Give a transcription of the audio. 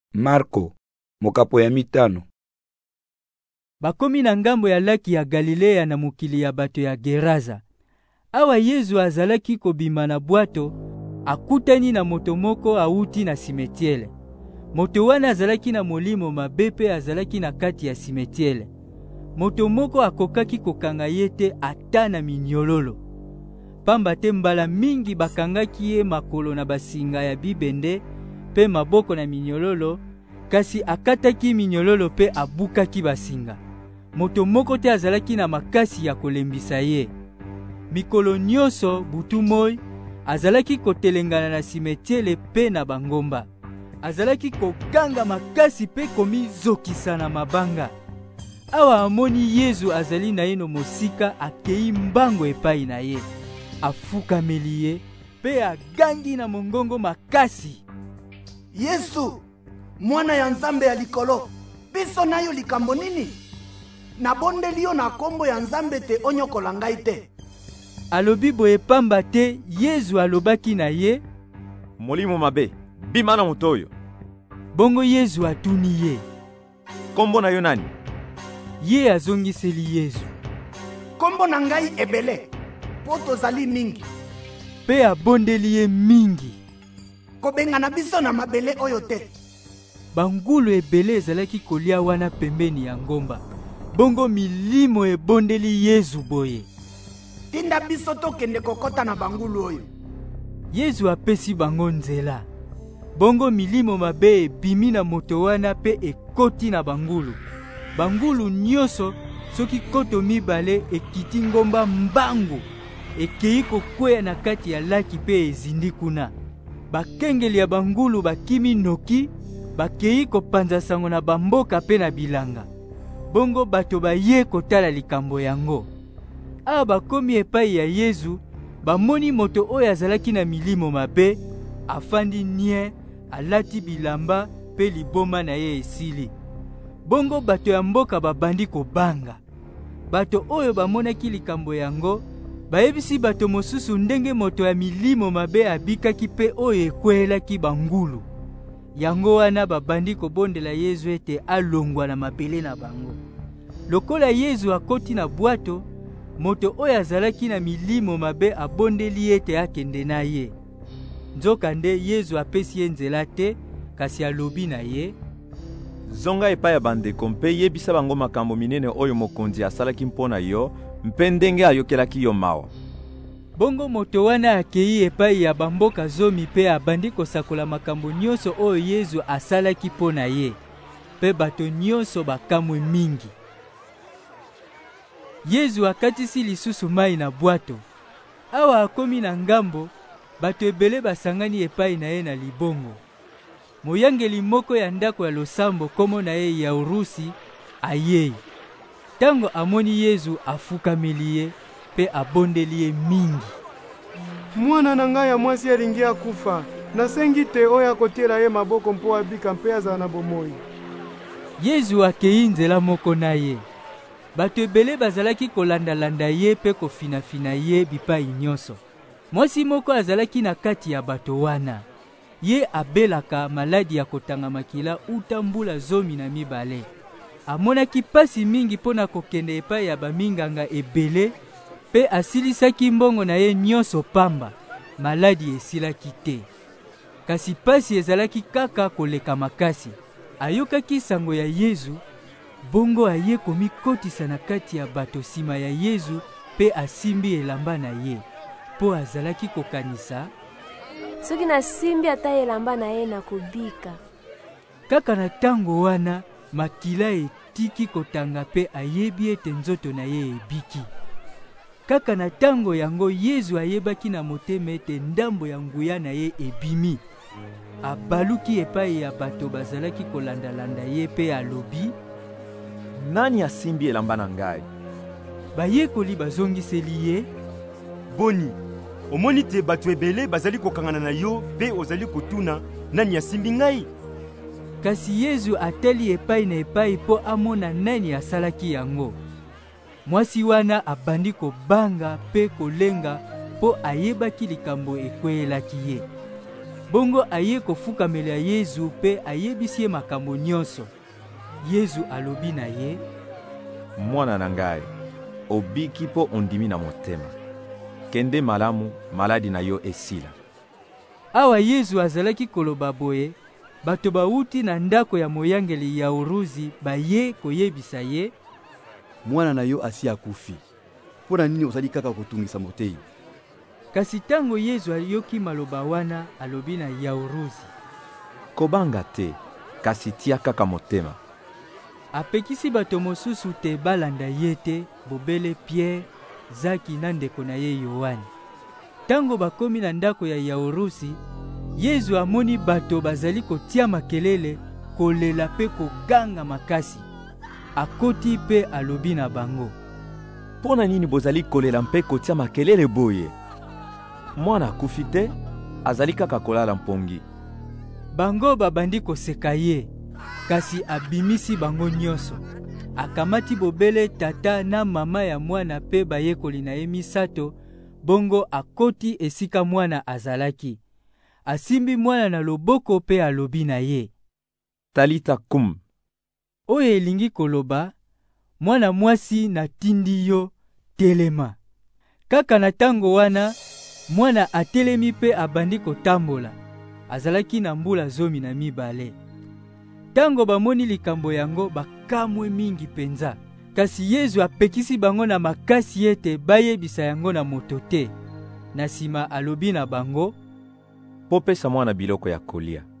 Marko, mokapo ya 5. Bakomi na ngambo ya laki ya Galilea na mukili ya bato ya Geraza. Awa Yesu azalaki kobima na bwato, akutani na moto moko auti na simetiele. Moto wana azalaki na molimo mabe pe azalaki na kati ya simetiele. Moto moko akokaki kokanga ye te ata na minyololo. Pamba te mbala mingi bakangaki ye makolo na basinga ya bibende pe maboko na minyololo, kasi akataki minyololo pe abukaki basinga. Moto moko te azalaki na makasi ya kolembisa ye. Mikolo nyonso butu moi azalaki kotelengana na simetiele pe na bangomba. Azalaki kokanga makasi pe komizokisa na mabanga. Awa amoni Yesu azali na ye no mosika, akei mbango epai na ye. Afukameli ye pe agangi na mongongo makasi: Yesu, mwana ya Nzambe ya likolo, biso nayo likambo nini? Nabondeli yo na kombo ya Nzambe te onyokola ngai te. Alobi boye pamba te Yesu alobaki na ye: Molimo mabe, bima na moto oyo. Bongo Yesu atuni ye: Kombo na yo nani? Ye azongiseli Yesu: Kombo na ngai ebele, po tozali mingi. Pe abondeli ye mingi: Kobenga na biso na mabele oyo te. Bangulu ebele ezalaki kolia wana pembeni ya ngomba. Bongo milimo ebondeli Yesu boye: Tinda biso tokende kokota na bangulu oyo. Yesu apesi bango nzela. Bongo milimo mabe ebimi na moto wana pe ekoti na bangulu. Bangulu nyonso soki koto mibale ekiti ngomba mbangu, ekei kokweya na kati ya laki pe ezindi kuna. Bakengeli ya bangulu bakimi noki, bakei kopanza sango na bamboka pe na bilanga. Bongo bato baye kotala likambo yango. Awa bakomi epai ya Yesu, bamoni moto oyo azalaki na milimo mabe, afandi nie, alati bilamba pe liboma na ye esili. Bongo bato ya mboka babandi kobanga. Bato oyo bamonaki likambo yango bayebisi bato mosusu ndenge moto ya milimo mabe abikaki pe oyo ekwelaki bangulu. Yango wana babandi kobondela Yesu ete alongwa na mabele na bango. Lokola Yesu akoti na bwato, moto oyo azalaki na milimo mabe abondeli ete akende na ye. Nzoka nde Yesu apesi ye nzela te, kasi alobi na ye: Zonga epai ya bandeko mpe yebisa bango makambo minene oyo mokonzi asalaki mpona yo, mpe ndenge ayokelaki yo mawa. Bongo moto wana akei epai ya bamboka zomi pe abandi kosakola makambo nyonso oyo Yesu asalaki mpona ye. Pe bato nyonso bakamwe mingi. Yesu akatisi lisusu mai na bwato. Awa akomi na ngambo, bato ebele basangani epai na ye na libongo. Moyangeli moko ya ndako ya losambo komo na ye Yaurusi ayei. Tango amoni Yesu afukameli ye pe abondeli ye mingi: Mwana na ngai ya mwasi alingi akufa, nasengi te oyo akotiela ye maboko mpo abika mpe azala na bomoi. Yesu akei nzela moko na ye. Bato ebele bazalaki kolanda-landa ye pe kofinafina ye bipai nyonso. Mwasi moko azalaki na kati ya bato wana. Ye abelaka maladi ya kotanga makila uta mbula 12. Amonaki pasi mingi pona kokende epai ya baminganga ebele, pe asilisaki mbongo na ye nyonso pamba, maladi esilaki te. Kasi pasi ezalaki kaka koleka makasi. Ayokaki sango ya Yesu, bongo aye komikotisa na kati ya bato sima ya Yesu pe asimbi elamba na ye, po azalaki kokanisa: Soki nasimbi ata elamba na ye na kobika. Kaka na tango wana makila etiki kotanga pe ayebi ete nzoto na ye ebiki. Kaka na tango yango Yesu ayebaki na motema ete ndambo ya nguya na ye ebimi. Abaluki epai ya bato bazalaki kolanda-landa ye pe alobi: Nani asimbi elamba na ngai? Bayekoli bazongiseli ye: Boni, omoni te bato ebele bazali kokangana na yo pe ozali kotuna nani asimbi ngai? Kasi Yesu ateli epai na epai po amona nani asalaki yango. Mwasi wana abandi kobanga pe kolenga po ayebaki likambo ekwelaki ye. bongo aye kofukamela Yesu mpe ayebisi ye makambo nyonso. Yesu alobi na ye: Mwana na ngai, obiki mpo ondimi na motema. Kende malamu, maladi na yo esila. Awa Yesu azalaki koloba boye, bato bauti na ndako ya moyangeli ya uruzi baye koyebisa ye: Mwana na yo asi akufi. Pona nini osali kaka kotungisa motei? Kasi tango Yesu ayoki maloba wana, alobi na ya uruzi: Kobanga te, kasi tia kaka motema. Apekisi bato mosusu te balanda ye te, bobele Pierre, Zaki na ndeko na ye Yohane. Tango bakomi na ndako ya Yaurusi, Yesu amoni bato bazali kotia makelele, kolela pe koganga makasi. Akoti pe alobi na bango: Pona nini bozali kolela mpe kotia makelele boye? Mwana akufi te, azali kaka kolala mpongi. Bango babandi koseka ye, kasi abimisi bango nyonso. Akamati bobele tata na mama ya mwana pe bayekoli na ye misato, bongo akoti esika mwana azalaki. Asimbi mwana na loboko pe alobi na ye: Talita kum. Oyo elingi koloba: Mwana mwasi natindi yo, telema. Kaka na tango wana, mwana atelemi pe abandi kotambola. Azalaki na mbula 12. Tango bamoni likambo yango, bakamwe mingi penza. Kasi Yesu apekisi bango na makasi ete bayebisa yango na moto te. Na sima alobi na bango: Popesa mwana biloko ya kolia.